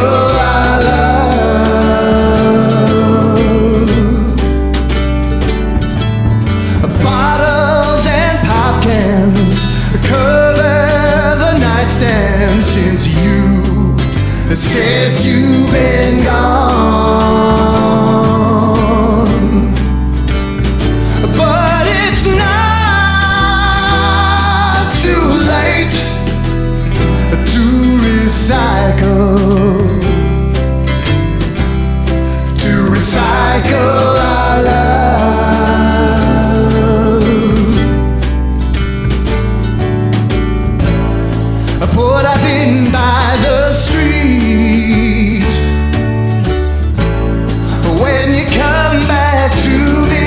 our love. Bottles and pop cans cover the nightstand since you've been gone. But it's not too late to recycle our love. Put up in by the street when you come back to me.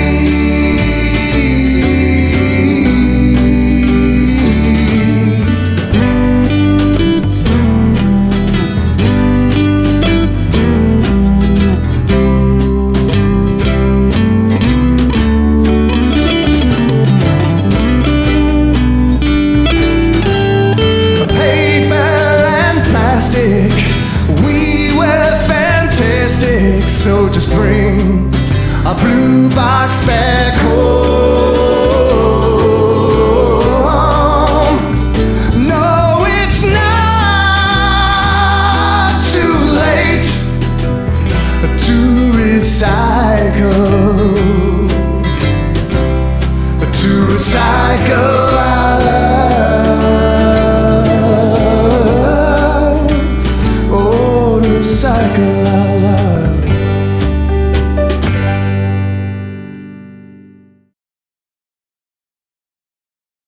We were fantastic, so just bring a blue box back home. No, it's not too late to recycle our love. Oh, to recycle our love.